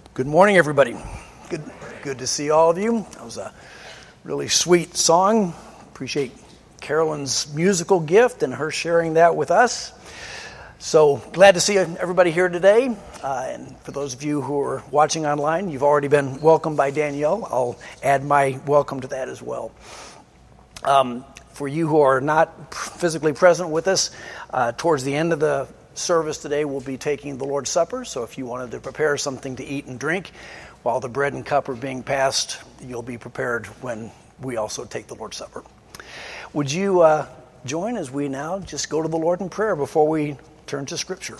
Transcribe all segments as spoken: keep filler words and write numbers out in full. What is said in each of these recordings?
Good morning, everybody. Good, good to see all of you. That was a really sweet song. Appreciate Carolyn's musical gift and her sharing that with us. So glad to see everybody here today. Uh, and for those of you who are watching online, you've already been welcomed by Danielle. I'll add my welcome to that as well. Um, for you who are not physically present with us, uh, towards the end of the service today, we'll be taking the Lord's Supper. So if you wanted to prepare something to eat and drink while the bread and cup are being passed, you'll be prepared when we also take the Lord's Supper. Would you uh, join as we now just go to the Lord in prayer before we turn to Scripture?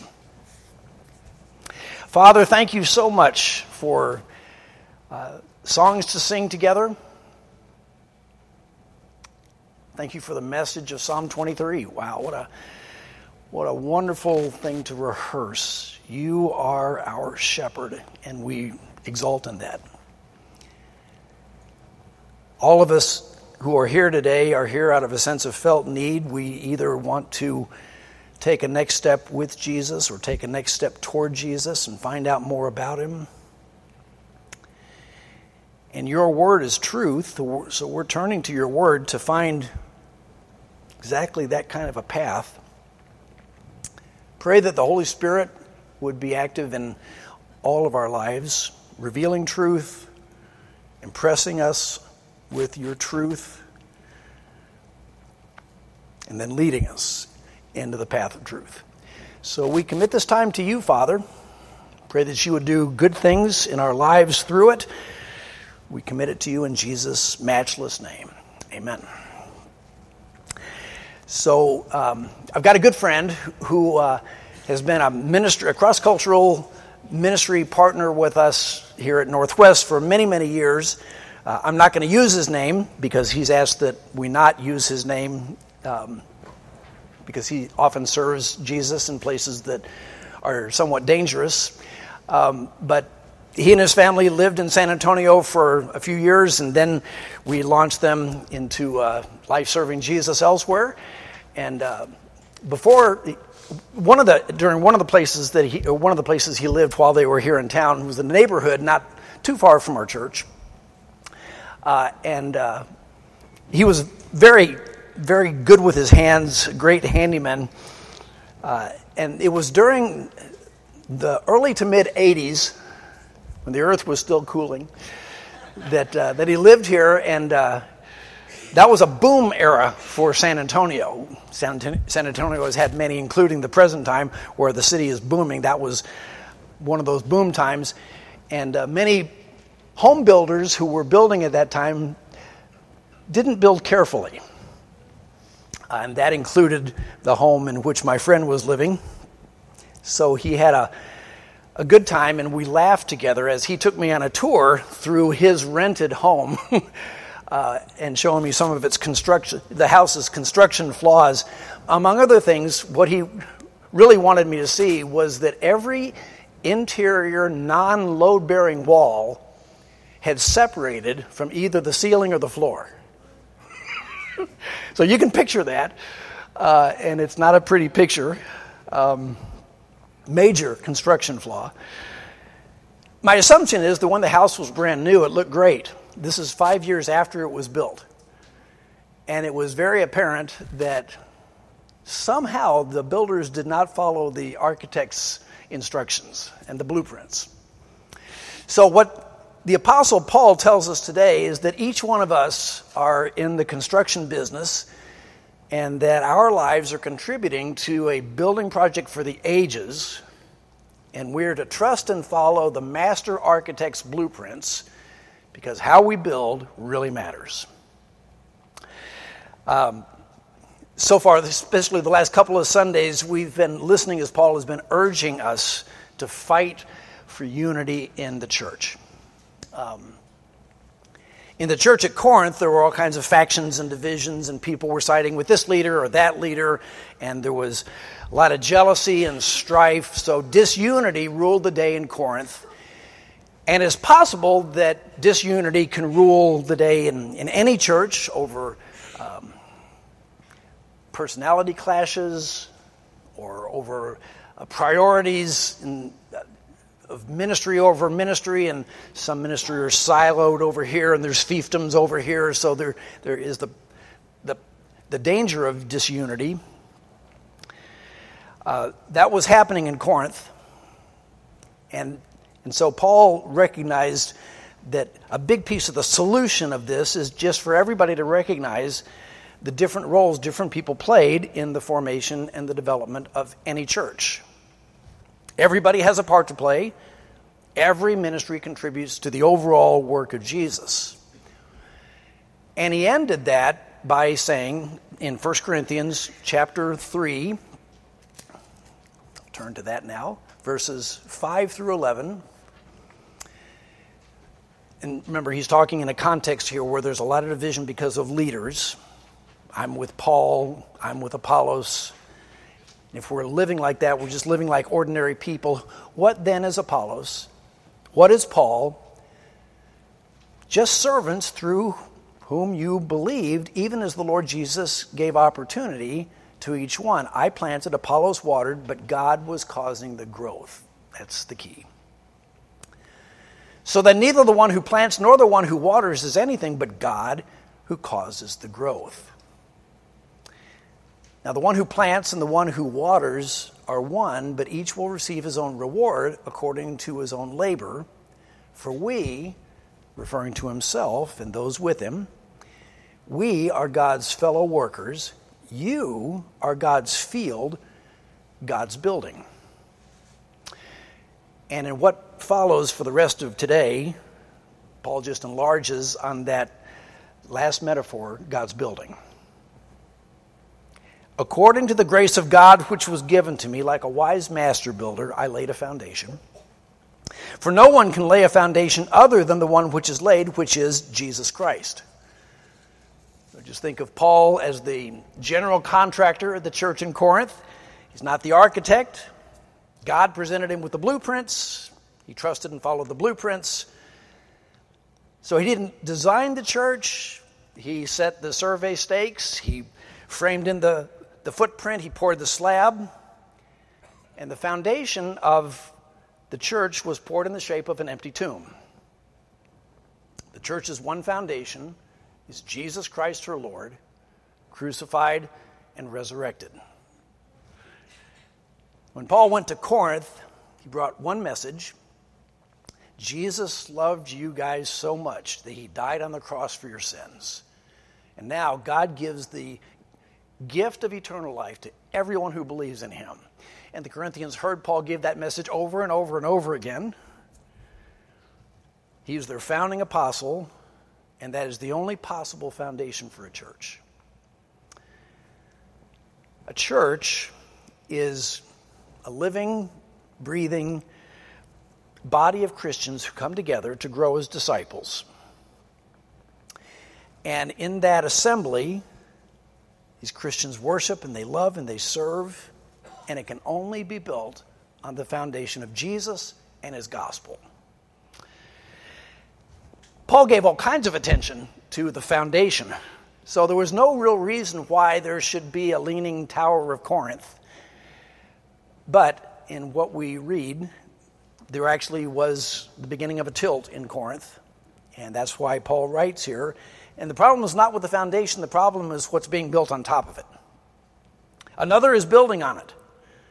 Father, thank you so much for uh, songs to sing together. Thank you for the message of Psalm twenty-three. Wow, what a what a wonderful thing to rehearse. You are our shepherd, and we exalt in that. All of us who are here today are here out of a sense of felt need. We either want to take a next step with Jesus or take a next step toward Jesus and find out more about him. And your word is truth, so we're turning to your word to find exactly that kind of a path. Pray that the Holy Spirit would be active in all of our lives, revealing truth, impressing us with your truth, and then leading us into the path of truth. So we commit this time to you, Father. Pray that you would do good things in our lives through it. We commit it to you in Jesus' matchless name. Amen. So um, I've got a good friend who uh, has been a ministry, a cross-cultural ministry partner with us here at Northwest for many, many years. Uh, I'm not going to use his name because he's asked that we not use his name um, because he often serves Jesus in places that are somewhat dangerous. Um, but he and his family lived in San Antonio for a few years, and then we launched them into uh, life serving Jesus elsewhere. And uh, before one of the during one of the places that he one of the places he lived while they were here in town was a neighborhood not too far from our church, uh, and uh, he was very very good with his hands, great handyman. Uh, and it was during the early to mid eighties, when the earth was still cooling, that uh, that he lived here, and uh, that was a boom era for San Antonio. San, San Antonio has had many, including the present time, where the city is booming. That was one of those boom times. And uh, many home builders who were building at that time didn't build carefully. Uh, and that included the home in which my friend was living. So he had a, a good time, and we laughed together as he took me on a tour through his rented home. Uh, and showing me some of its construction, the house's construction flaws. Among other things, what he really wanted me to see was that every interior non-load-bearing wall had separated from either the ceiling or the floor. So you can picture that, uh, and it's not a pretty picture. Um, major construction flaw. My assumption is that when the house was brand new, it looked great. This is five years after it was built. And it was very apparent that somehow the builders did not follow the architect's instructions and the blueprints. So what the Apostle Paul tells us today is that each one of us are in the construction business, and that our lives are contributing to a building project for the ages, and we're to trust and follow the master architect's blueprints, because how we build really matters. Um, so far, especially the last couple of Sundays, we've been listening as Paul has been urging us to fight for unity in the church. Um, in the church at Corinth, there were all kinds of factions and divisions, and people were siding with this leader or that leader, and there was a lot of jealousy and strife. So disunity ruled the day in Corinth. And it's possible that disunity can rule the day in, in any church over um, personality clashes or over uh, priorities in, uh, of ministry over ministry, and some ministry are siloed over here, and there's fiefdoms over here, so there there is the the, the danger of disunity. Uh, that was happening in Corinth, and and so Paul recognized that a big piece of the solution of this is just for everybody to recognize the different roles different people played in the formation and the development of any church. Everybody has a part to play. Every ministry contributes to the overall work of Jesus. And he ended that by saying in First Corinthians chapter three, turn to that now, verses five through eleven. And remember, he's talking in a context here where there's a lot of division because of leaders. I'm with Paul, I'm with Apollos. If we're living like that, we're just living like ordinary people. What then is Apollos? What is Paul? Just servants through whom you believed, even as the Lord Jesus gave opportunity to each one. I planted, Apollos watered, but God was causing the growth. That's the key. So that neither the one who plants nor the one who waters is anything but God who causes the growth. Now the one who plants and the one who waters are one, but each will receive his own reward according to his own labor. For we, referring to himself and those with him, we are God's fellow workers. You are God's field, God's building. And in what follows for the rest of today, Paul just enlarges on that last metaphor, God's building. According to the grace of God which was given to me, like a wise master builder, I laid a foundation. For no one can lay a foundation other than the one which is laid, which is Jesus Christ. So just think of Paul as the general contractor at the church in Corinth. He's not the architect. God presented him with the blueprints. He trusted and followed the blueprints. So he didn't design the church. He set the survey stakes. He framed in the The footprint, he poured the slab, and the foundation of the church was poured in the shape of an empty tomb. The church's one foundation is Jesus Christ her Lord, crucified and resurrected. When Paul went to Corinth, he brought one message. Jesus loved you guys so much that he died on the cross for your sins. And now God gives the gift of eternal life to everyone who believes in him. And the Corinthians heard Paul give that message over and over and over again. He was their founding apostle, and that is the only possible foundation for a church. A church is a living, breathing body of Christians who come together to grow as disciples. And in that assembly, these Christians worship and they love and they serve, and it can only be built on the foundation of Jesus and his gospel. Paul gave all kinds of attention to the foundation, so there was no real reason why there should be a leaning tower of Corinth. But in what we read, there actually was the beginning of a tilt in Corinth, and that's why Paul writes here. And the problem is not with the foundation, the problem is what's being built on top of it. Another is building on it.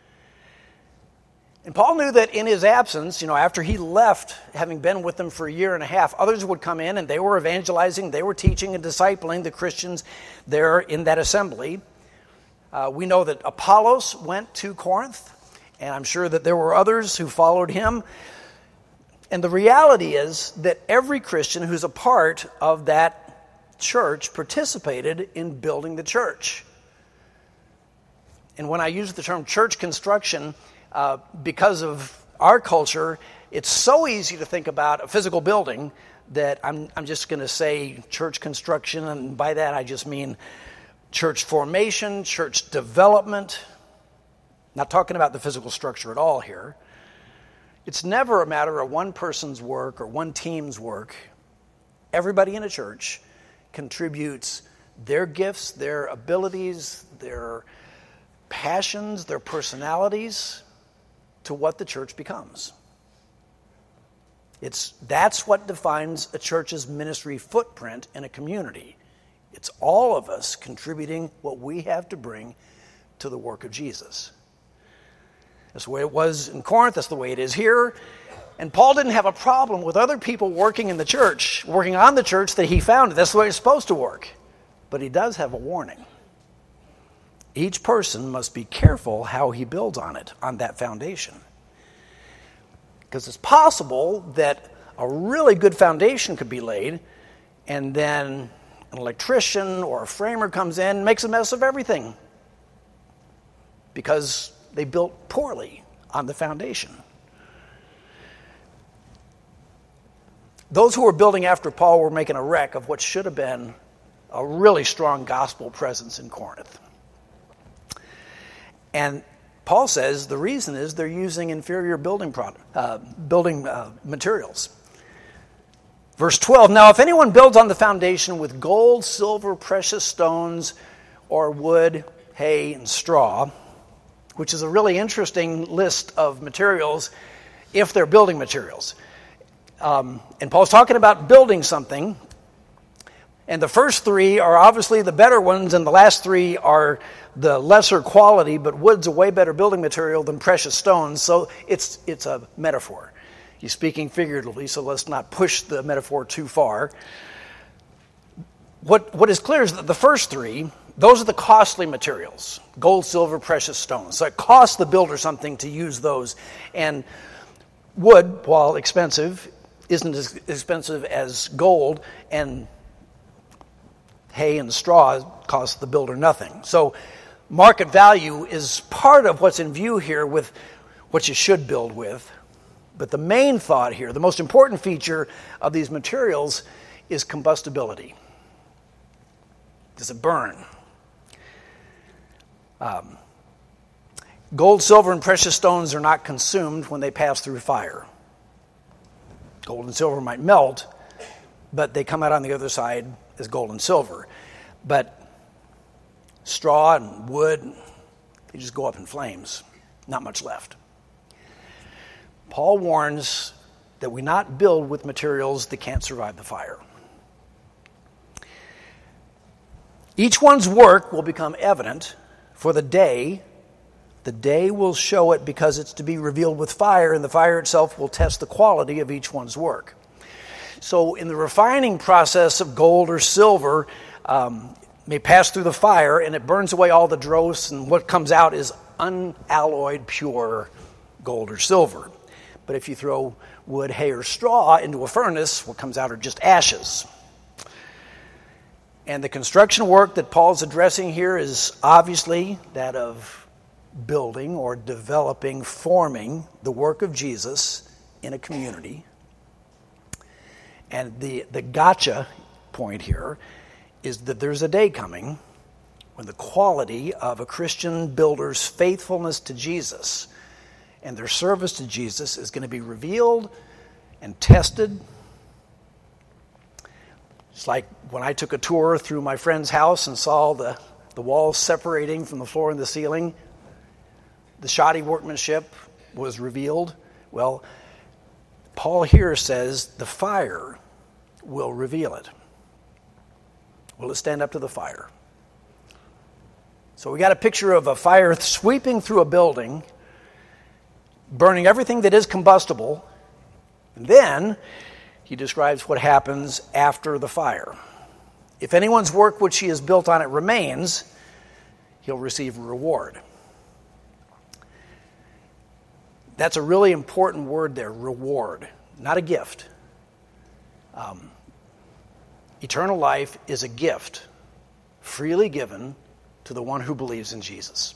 And Paul knew that in his absence, you know, after he left, having been with them for a year and a half, others would come in and they were evangelizing, they were teaching and discipling the Christians there in that assembly. Uh, we know that Apollos went to Corinth, and I'm sure that there were others who followed him. And the reality is that every Christian who's a part of that church participated in building the church. And when I use the term church construction, uh, because of our culture, it's so easy to think about a physical building that I'm, I'm just going to say church construction, and by that I just mean church formation, church development. Not talking about the physical structure at all here. It's never a matter of one person's work or one team's work. Everybody in a church contributes their gifts, their abilities, their passions, their personalities to what the church becomes. It's, that's what defines a church's ministry footprint in a community. It's all of us contributing what we have to bring to the work of Jesus. That's the way it was in Corinth. That's the way it is here. And Paul didn't have a problem with other people working in the church, working on the church that he founded. That's the way it's supposed to work. But he does have a warning. Each person must be careful how he builds on it, on that foundation. Because it's possible that a really good foundation could be laid, and then an electrician or a framer comes in and makes a mess of everything because they built poorly on the foundation. Those who were building after Paul were making a wreck of what should have been a really strong gospel presence in Corinth. And Paul says the reason is they're using inferior building product, uh, building uh, materials. Verse twelve, now if anyone builds on the foundation with gold, silver, precious stones, or wood, hay, and straw, which is a really interesting list of materials if they're building materials. Um, and Paul's talking about building something. And the first three are obviously the better ones, and the last three are the lesser quality, but wood's a way better building material than precious stones, so it's it's a metaphor. He's speaking figuratively, so let's not push the metaphor too far. What What is clear is that the first three, those are the costly materials, gold, silver, precious stones. So it costs the builder something to use those. And wood, while expensive, isn't as expensive as gold, and hay and straw cost the builder nothing. So market value is part of what's in view here with what you should build with. But the main thought here, the most important feature of these materials is combustibility. Does it burn? Um, gold, silver, and precious stones are not consumed when they pass through fire. Gold and silver might melt, but they come out on the other side as gold and silver. But straw and wood, they just go up in flames. Not much left. Paul warns that we not build with materials that can't survive the fire. Each one's work will become evident for the day. The day will show it because it's to be revealed with fire, and the fire itself will test the quality of each one's work. So in the refining process of gold or silver, um, may pass through the fire, and it burns away all the dross, and what comes out is unalloyed, pure gold or silver. But if you throw wood, hay, or straw into a furnace, what comes out are just ashes. And the construction work that Paul's addressing here is obviously that of building or developing, forming the work of Jesus in a community. And the, the gotcha point here is that there's a day coming when the quality of a Christian builder's faithfulness to Jesus and their service to Jesus is going to be revealed and tested. It's like when I took a tour through my friend's house and saw the, the walls separating from the floor and the ceiling. The shoddy workmanship was revealed. Well, Paul here says the fire will reveal it. Will it stand up to the fire? So we got a picture of a fire sweeping through a building, burning everything that is combustible. And then he describes what happens after the fire. If anyone's work which he has built on it remains, he'll receive a reward. That's a really important word there, reward, not a gift. Um, eternal life is a gift freely given to the one who believes in Jesus.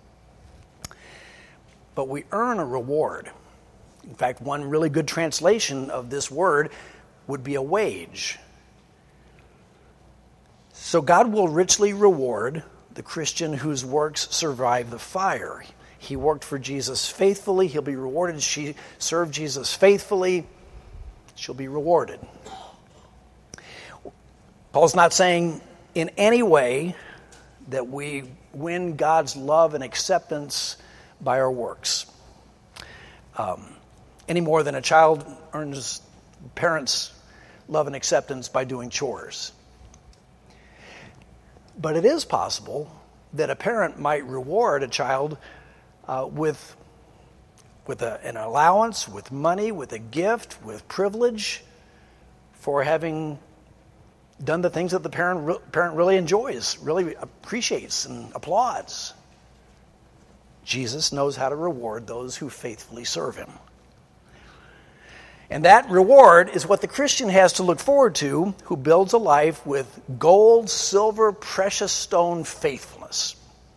But we earn a reward. In fact, one really good translation of this word would be a wage. So God will richly reward the Christian whose works survive the fire. He worked for Jesus faithfully. He'll be rewarded. She served Jesus faithfully. She'll be rewarded. Paul's not saying in any way that we win God's love and acceptance by our works. Um, any more than a child earns parents' love and acceptance by doing chores. But it is possible that a parent might reward a child uh, with, with a, an allowance, with money, with a gift, with privilege for having done the things that the parent, re- parent really enjoys, really appreciates and applauds. Jesus knows how to reward those who faithfully serve him. And that reward is what the Christian has to look forward to who builds a life with gold, silver, precious stone faithfulness.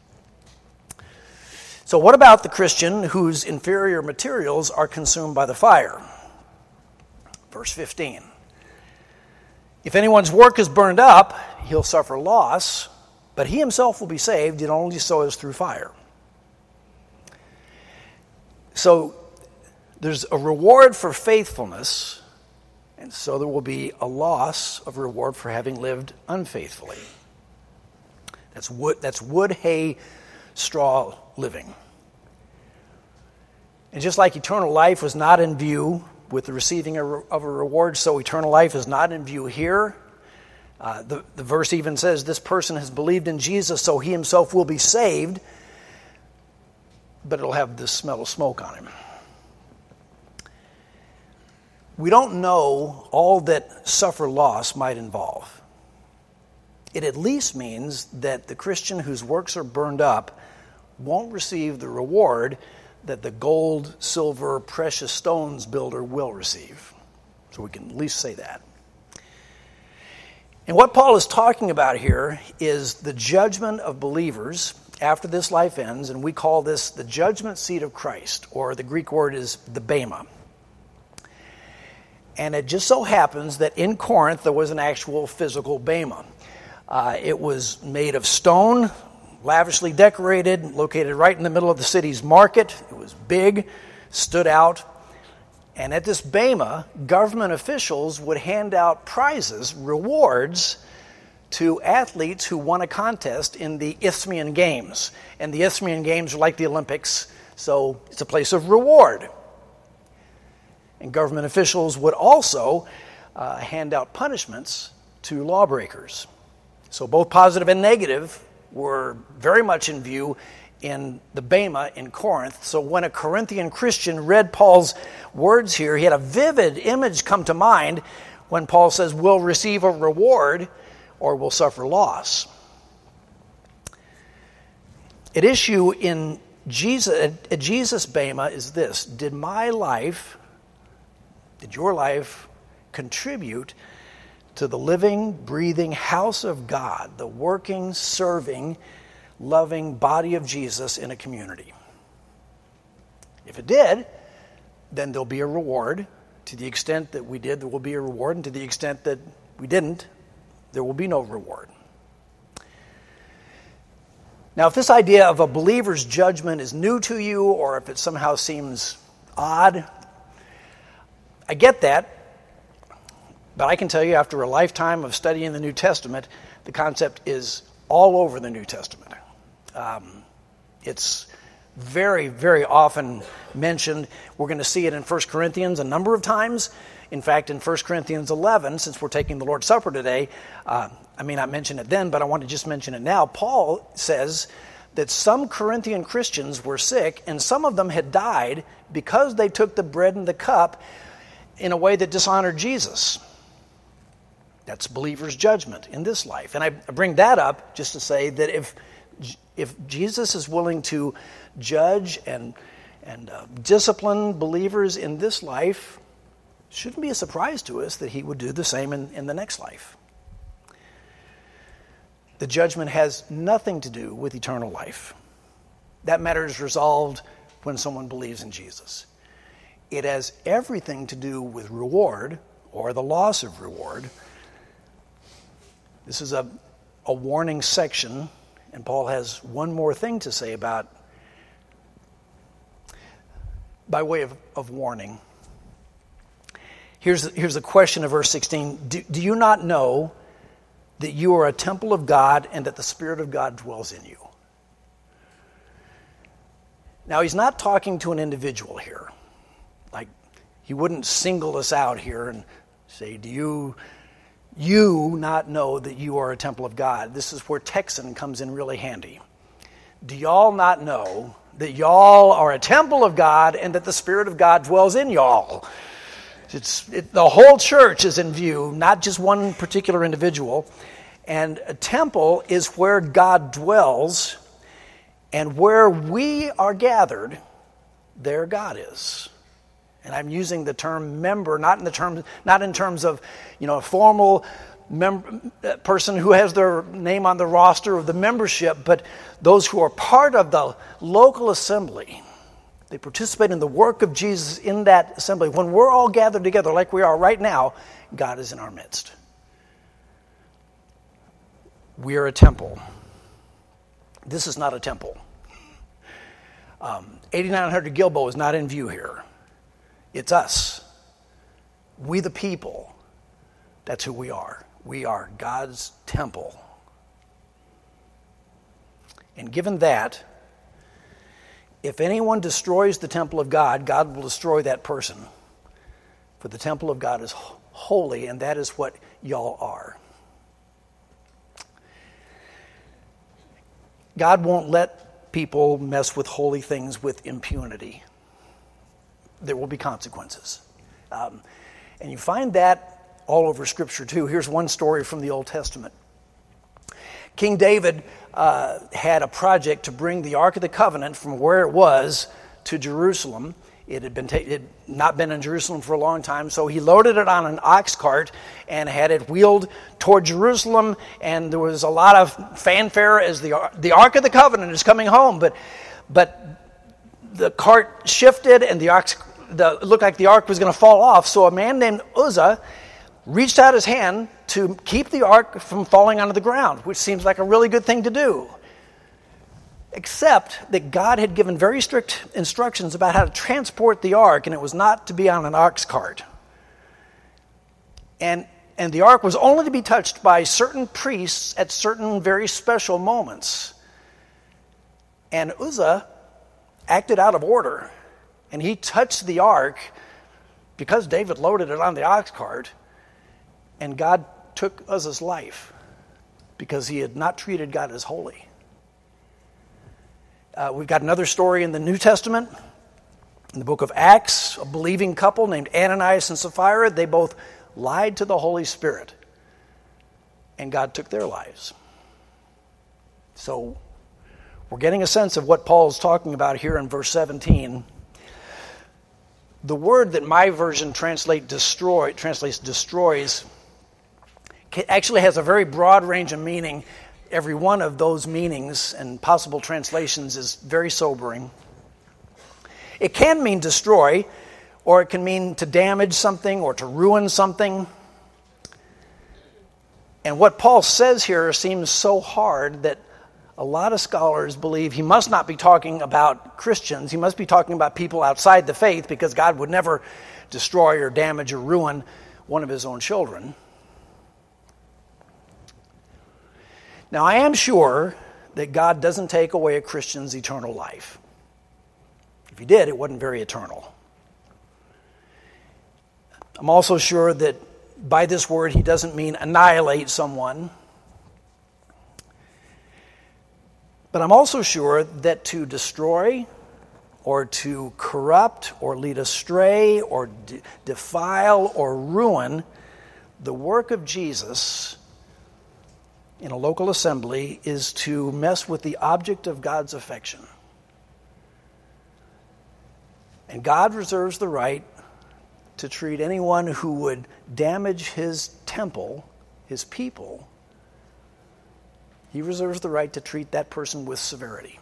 So what about the Christian whose inferior materials are consumed by the fire? Verse fifteen. If anyone's work is burned up, he'll suffer loss, but he himself will be saved, and only so as through fire. So there's a reward for faithfulness, and so there will be a loss of reward for having lived unfaithfully. That's wood, that's wood, hay, straw living. And just like eternal life was not in view with the receiving of a reward, so eternal life is not in view here. Uh, the, the verse even says this person has believed in Jesus, so he himself will be saved, but it'll have the smell of smoke on him. We don't know all that suffer loss might involve. It at least means that the Christian whose works are burned up won't receive the reward that the gold, silver, precious stones builder will receive. So we can at least say that. And what Paul is talking about here is the judgment of believers after this life ends, and we call this the judgment seat of Christ, or the Greek word is the bema. And it just so happens that in Corinth there was an actual physical bema. Uh, it was made of stone, lavishly decorated, located right in the middle of the city's market. It was big, stood out. And at this bema, government officials would hand out prizes, rewards, to athletes who won a contest in the Isthmian Games. And the Isthmian Games are like the Olympics, so it's a place of reward. And government officials would also uh, hand out punishments to lawbreakers. So both positive and negative were very much in view in the bema in Corinth. So when a Corinthian Christian read Paul's words here, he had a vivid image come to mind when Paul says, we'll receive a reward or will suffer loss. At issue in Jesus, at Jesus' bema is this: did my life, did your life contribute to the living, breathing house of God, the working, serving, loving body of Jesus in a community? If it did, then there'll be a reward. To the extent that we did, there will be a reward, and to the extent that we didn't, there will be no reward. Now, if this idea of a believer's judgment is new to you, or if it somehow seems odd, I get that. But I can tell you, after a lifetime of studying the New Testament, the concept is all over the New Testament. Um, it's very, very often mentioned. We're going to see it in First Corinthians a number of times. In fact, in First Corinthians eleven, since we're taking the Lord's Supper today, uh, I may not mention it then, but I want to just mention it now. Paul says that some Corinthian Christians were sick, and some of them had died because they took the bread and the cup in a way that dishonored Jesus. That's believer's judgment in this life. And I bring that up just to say that if if Jesus is willing to judge and and uh, discipline believers in this life, it shouldn't be a surprise to us that he would do the same in, in the next life. The judgment has nothing to do with eternal life. That matter is resolved when someone believes in Jesus. It has everything to do with reward or the loss of reward. This is a, a warning section, and Paul has one more thing to say about, by way of, of warning. Here's, here's the question of verse sixteen. Do, do you not know that you are a temple of God and that the Spirit of God dwells in you? Now, he's not talking to an individual here. Like, He wouldn't single us out here and say, do you, you not know that you are a temple of God? This is where Texan comes in really handy. Do y'all not know that y'all are a temple of God and that the Spirit of God dwells in y'all? It's, it, the whole church is in view, not just one particular individual. And a temple is where God dwells, and where we are gathered, there God is. And I'm using the term member, not in the term, not in terms of, you know, a formal mem- person who has their name on the roster of the membership, but those who are part of the local assembly. They participate in the work of Jesus in that assembly. When we're all gathered together like we are right now, God is in our midst. We are a temple. This is not a temple. Um, eighty-nine hundred Gilboa is not in view here. It's us. We the people. That's who we are. We are God's temple. And given that, if anyone destroys the temple of God, God will destroy that person. For the temple of God is holy, and that is what y'all are. God won't let people mess with holy things with impunity. There will be consequences. Um, and you find that all over Scripture too. Here's one story from the Old Testament. King David uh, had a project to bring the Ark of the Covenant from where it was to Jerusalem. It had been ta- it had not been in Jerusalem for a long time, so he loaded it on an ox cart and had it wheeled toward Jerusalem. And there was a lot of fanfare as the the Ark of the Covenant is coming home. But but the cart shifted, and the ox the it looked like the ark was going to fall off. So a man named Uzzah reached out his hand to keep the ark from falling onto the ground, which seems like a really good thing to do. Except that God had given very strict instructions about how to transport the ark, and it was not to be on an ox cart. And, and the ark was only to be touched by certain priests at certain very special moments. And Uzzah acted out of order, and he touched the ark because David loaded it on the ox cart, and God took Uzzah's life because he had not treated God as holy. Uh, we've got another story in the New Testament, in the book of Acts, a believing couple named Ananias and Sapphira. They both lied to the Holy Spirit, and God took their lives. So we're getting a sense of what Paul's talking about here in verse seventeen. The word that my version translate destroy, translates destroys actually has a very broad range of meaning. Every one of those meanings and possible translations is very sobering. It can mean destroy, or it can mean to damage something or to ruin something. And what Paul says here seems so hard that a lot of scholars believe he must not be talking about Christians. He must be talking about people outside the faith, because God would never destroy or damage or ruin one of his own children. Now, I am sure that God doesn't take away a Christian's eternal life. If he did, it wasn't very eternal. I'm also sure that by this word, he doesn't mean annihilate someone. But I'm also sure that to destroy or to corrupt or lead astray or de- defile or ruin the work of Jesus in a local assembly is to mess with the object of God's affection. And God reserves the right to treat anyone who would damage his temple, his people. He reserves the right to treat that person with severity.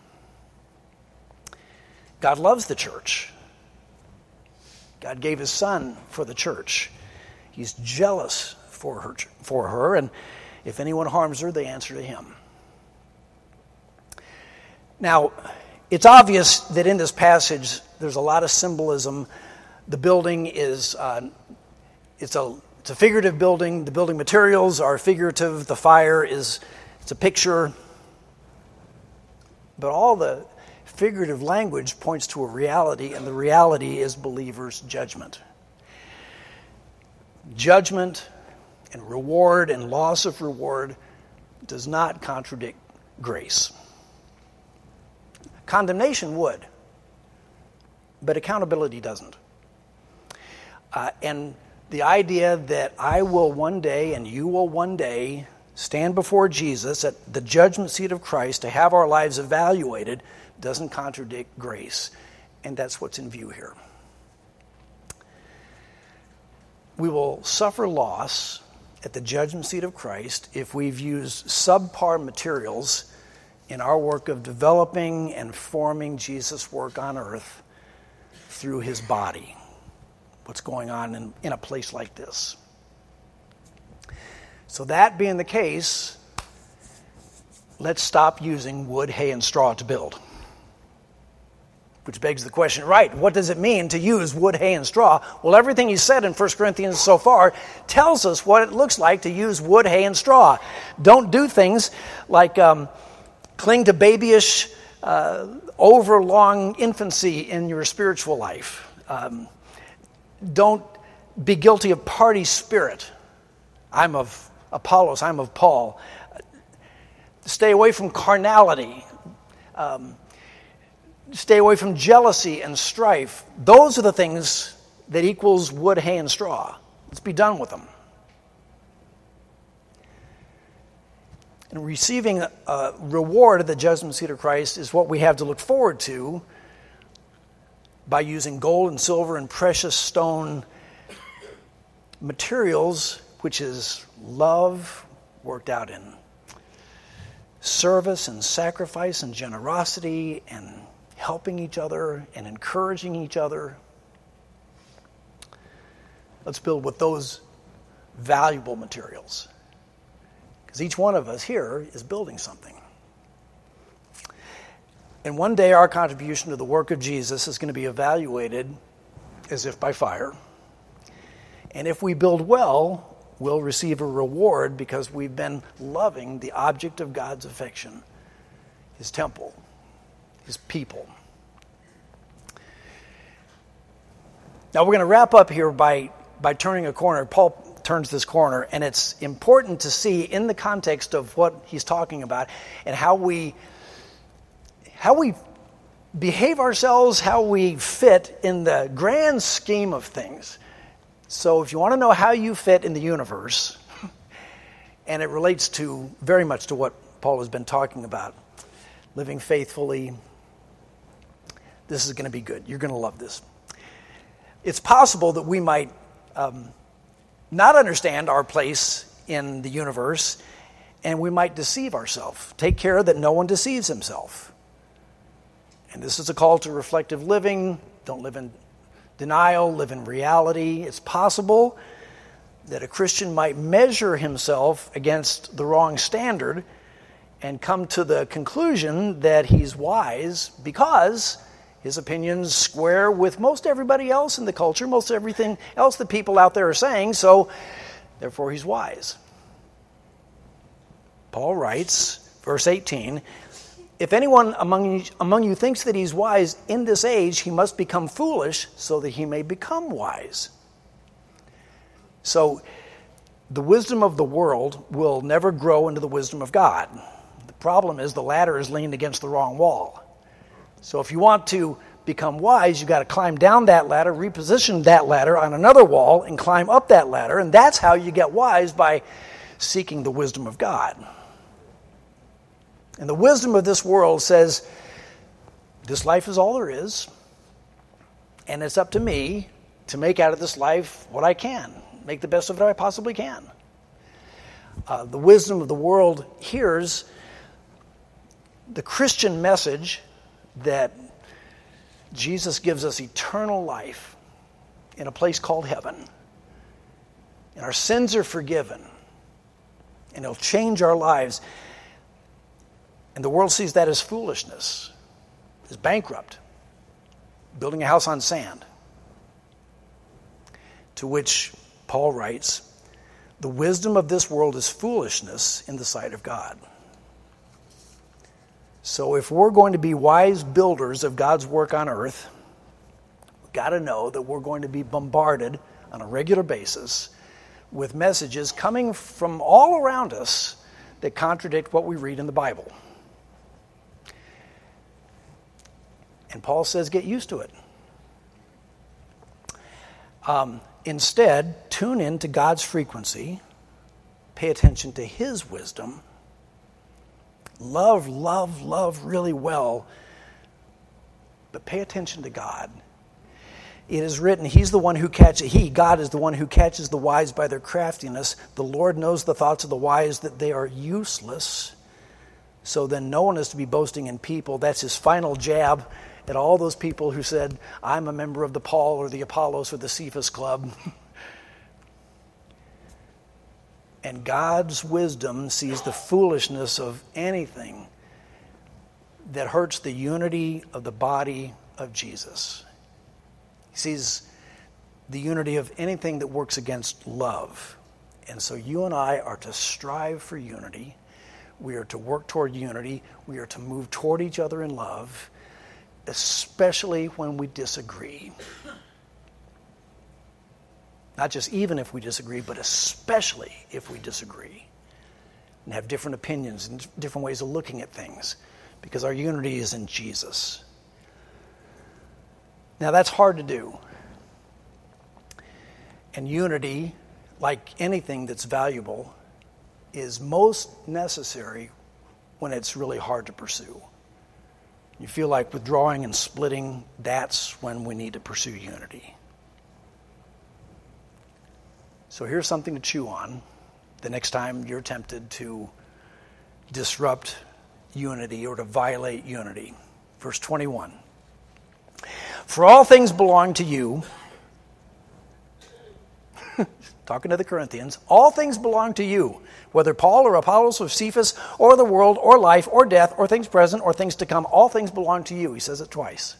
God loves the church. God gave his son for the church. He's jealous for her, for her, and if anyone harms her, they answer to him. Now, it's obvious that in this passage, there's a lot of symbolism. The building is, uh, it's a it's a figurative building. The building materials are figurative. The fire is, it's a picture. But all the figurative language points to a reality, and the reality is believers' judgment. judgment and reward and loss of reward does not contradict grace. Condemnation would, but accountability doesn't. Uh, and the idea that I will one day and you will one day stand before Jesus at the judgment seat of Christ to have our lives evaluated doesn't contradict grace. And that's what's in view here. We will suffer loss at the judgment seat of Christ if we've used subpar materials in our work of developing and forming Jesus' work on earth through his body. What's going on in, in a place like this. So that being the case, let's stop using wood, hay, and straw to build. Which begs the question, right, what does it mean to use wood, hay, and straw? Well, everything he said in First Corinthians so far tells us what it looks like to use wood, hay, and straw. Don't do things like um, cling to babyish, uh, overlong infancy in your spiritual life. Um, don't be guilty of party spirit. I'm of Apollos, I'm of Paul. Stay away from carnality. Um, stay away from jealousy and strife. Those are the things that equals wood, hay, and straw. Let's be done with them. And receiving a reward at the judgment seat of Christ is what we have to look forward to by using gold and silver and precious stone materials, which is love worked out in service and sacrifice and generosity and helping each other and encouraging each other. Let's build with those valuable materials, because each one of us here is building something. And one day our contribution to the work of Jesus is going to be evaluated as if by fire. And if we build well, we'll receive a reward because we've been loving the object of God's affection, his temple, his people. Now we're going to wrap up here by, by turning a corner. Paul turns this corner, and it's important to see in the context of what he's talking about and how we how we behave ourselves, how we fit in the grand scheme of things. So if you want to know how you fit in the universe, and it relates to very much to what Paul has been talking about, living faithfully, this is going to be good. You're going to love this. It's possible that we might um, not understand our place in the universe, and we might deceive ourselves. Take care that no one deceives himself. And this is a call to reflective living. Don't live in denial, live in reality. It's possible that a Christian might measure himself against the wrong standard and come to the conclusion that he's wise because his opinions square with most everybody else in the culture, most everything else that people out there are saying, so therefore he's wise. Paul writes, verse eighteen, if anyone among you, among you thinks that he's wise in this age, he must become foolish so that he may become wise. So the wisdom of the world will never grow into the wisdom of God. The problem is the ladder is leaned against the wrong wall. So if you want to become wise, you've got to climb down that ladder, reposition that ladder on another wall, and climb up that ladder. And that's how you get wise, by seeking the wisdom of God. And the wisdom of this world says, this life is all there is, and it's up to me to make out of this life what I can, make the best of it I possibly can. Uh, the wisdom of the world hears the Christian message that Jesus gives us eternal life in a place called heaven, and our sins are forgiven, and it'll change our lives. And the world sees that as foolishness, as bankrupt, building a house on sand. To which Paul writes, the wisdom of this world is foolishness in the sight of God. So if we're going to be wise builders of God's work on earth, we've got to know that we're going to be bombarded on a regular basis with messages coming from all around us that contradict what we read in the Bible. And Paul says, get used to it. Um, instead, tune in to God's frequency, pay attention to His wisdom, love, love, love really well, but pay attention to God. It is written, He's the one who catches, He, God, is the one who catches the wise by their craftiness. The Lord knows the thoughts of the wise, that they are useless. So then no one is to be boasting in people. That's his final jab at all those people who said, I'm a member of the Paul or the Apollos or the Cephas Club. And God's wisdom sees the foolishness of anything that hurts the unity of the body of Jesus. He sees the unity of anything that works against love. And so you and I are to strive for unity. We are to work toward unity. We are to move toward each other in love, especially when we disagree. Not just even if we disagree, but especially if we disagree and have different opinions and different ways of looking at things, because our unity is in Jesus. Now, that's hard to do. And unity, like anything that's valuable, is most necessary when it's really hard to pursue. You feel like withdrawing and splitting, that's when we need to pursue unity. So here's something to chew on the next time you're tempted to disrupt unity or to violate unity. Verse twenty-one. For all things belong to you, talking to the Corinthians, all things belong to you, whether Paul or Apollos or Cephas or the world or life or death or things present or things to come, all things belong to you. He says it twice.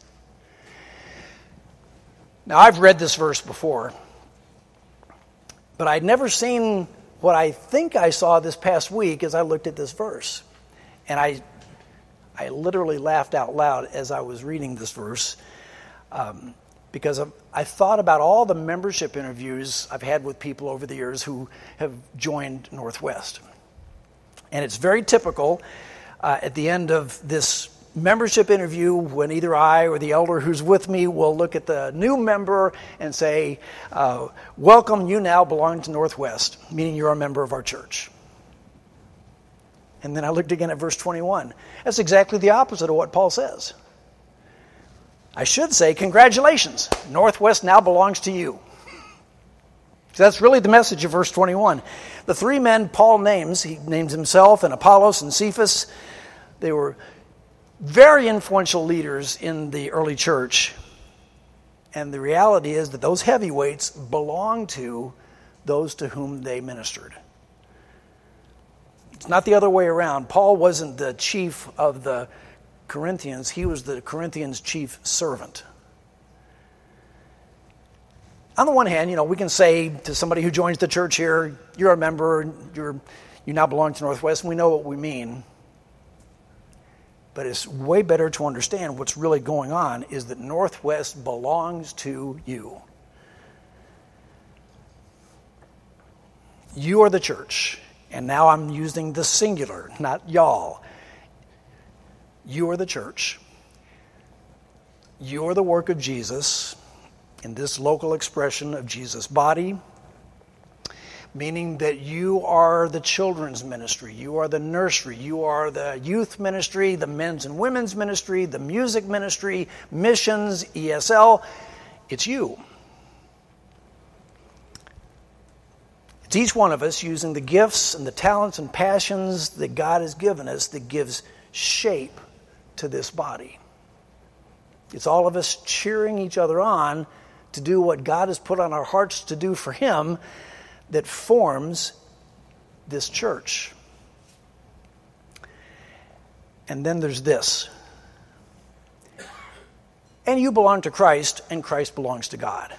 Now, I've read this verse before, but I'd never seen what I think I saw this past week as I looked at this verse. And I, I literally laughed out loud as I was reading this verse. Um, because of, I thought about all the membership interviews I've had with people over the years who have joined Northwest. And it's very typical uh, at the end of this membership interview when either I or the elder who's with me will look at the new member and say, uh, welcome, you now belong to Northwest, meaning you're a member of our church. And then I looked again at verse twenty-one. That's exactly the opposite of what Paul says. I should say, congratulations, Northwest now belongs to you. So that's really the message of verse twenty-one. The three men Paul names, he names himself and Apollos and Cephas. They were very influential leaders in the early church. And the reality is that those heavyweights belong to those to whom they ministered. It's not the other way around. Paul wasn't the chief of the Corinthians, he was the Corinthians' chief servant. On the one hand, you know, we can say to somebody who joins the church here, you're a member, you're, you now belong to Northwest, and we know what we mean. But it's way better to understand what's really going on is that Northwest belongs to you. You are the church, and now I'm using the singular, not y'all. You are the church. You are the work of Jesus in this local expression of Jesus' body, meaning that you are the children's ministry, you are the nursery, you are the youth ministry, the men's and women's ministry, the music ministry, missions, E S L. It's you. It's each one of us using the gifts and the talents and passions that God has given us that gives shape to this body. It's all of us cheering each other on to do what God has put on our hearts to do for Him that forms this church. And then there's this. And you belong to Christ, and Christ belongs to God.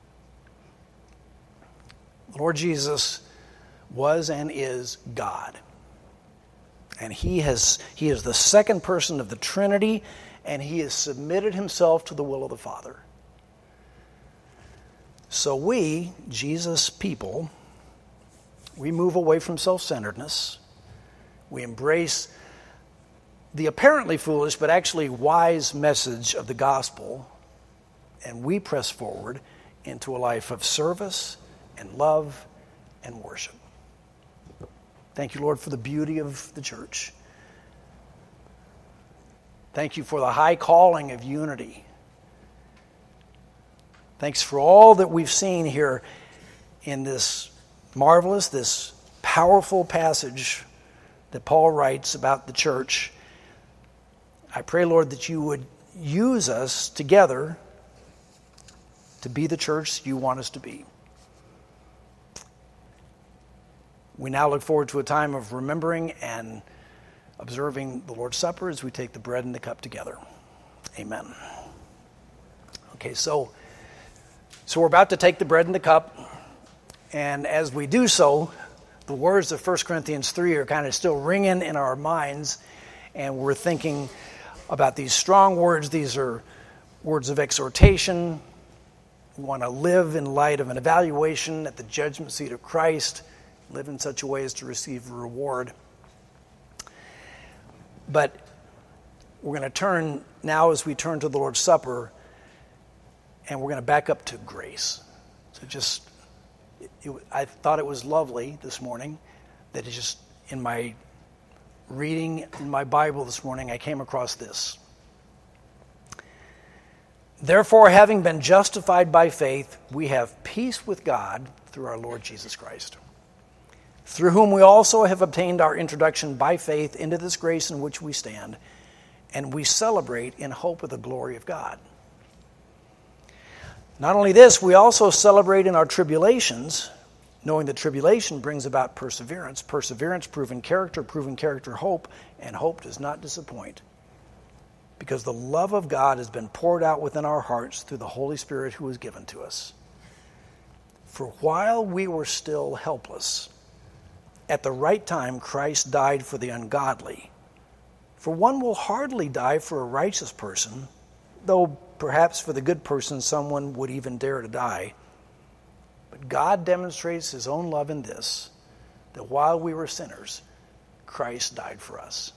The Lord Jesus was and is God. And he has he is the second person of the Trinity, and he has submitted himself to the will of the Father. So we, Jesus people, We move away from self-centeredness. We embrace the apparently foolish but actually wise message of the gospel, and we press forward into a life of service and love and worship. Thank you, Lord, for the beauty of the church. Thank you for the high calling of unity. Thanks for all that we've seen here in this marvelous, this powerful passage that Paul writes about the church. I pray, Lord, that you would use us together to be the church you want us to be. We now look forward to a time of remembering and observing the Lord's Supper as we take the bread and the cup together. Amen. Okay, so, so we're about to take the bread and the cup, and as we do so, the words of First Corinthians three are kind of still ringing in our minds, and we're thinking about these strong words. These are words of exhortation. We want to live in light of an evaluation at the judgment seat of Christ, live in such a way as to receive a reward. But we're going to turn now, as we turn to the Lord's Supper, and we're going to back up to grace. So just, it, it, I thought it was lovely this morning that it just, in my reading in my Bible this morning, I came across this. Therefore, having been justified by faith, we have peace with God through our Lord Jesus Christ, through whom we also have obtained our introduction by faith into this grace in which we stand, and we celebrate in hope of the glory of God. Not only this, we also celebrate in our tribulations, knowing that tribulation brings about perseverance, perseverance, proven character, proven character, hope, and hope does not disappoint, because the love of God has been poured out within our hearts through the Holy Spirit who was given to us. For while we were still helpless, at the right time Christ died for the ungodly. For one will hardly die for a righteous person, though perhaps for the good person someone would even dare to die. But God demonstrates his own love in this, that while we were sinners, Christ died for us.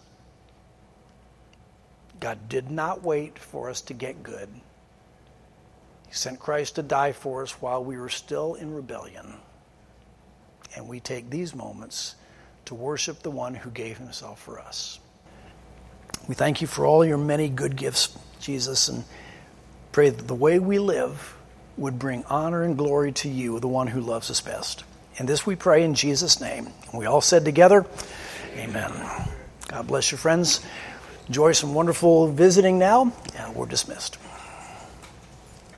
God did not wait for us to get good. He sent Christ to die for us while we were still in rebellion. And we take these moments to worship the one who gave himself for us. We thank you for all your many good gifts, Jesus, and pray that the way we live would bring honor and glory to you, the one who loves us best. And this we pray in Jesus' name. And we all said together, amen. God bless you, friends. Enjoy some wonderful visiting now, and we're dismissed.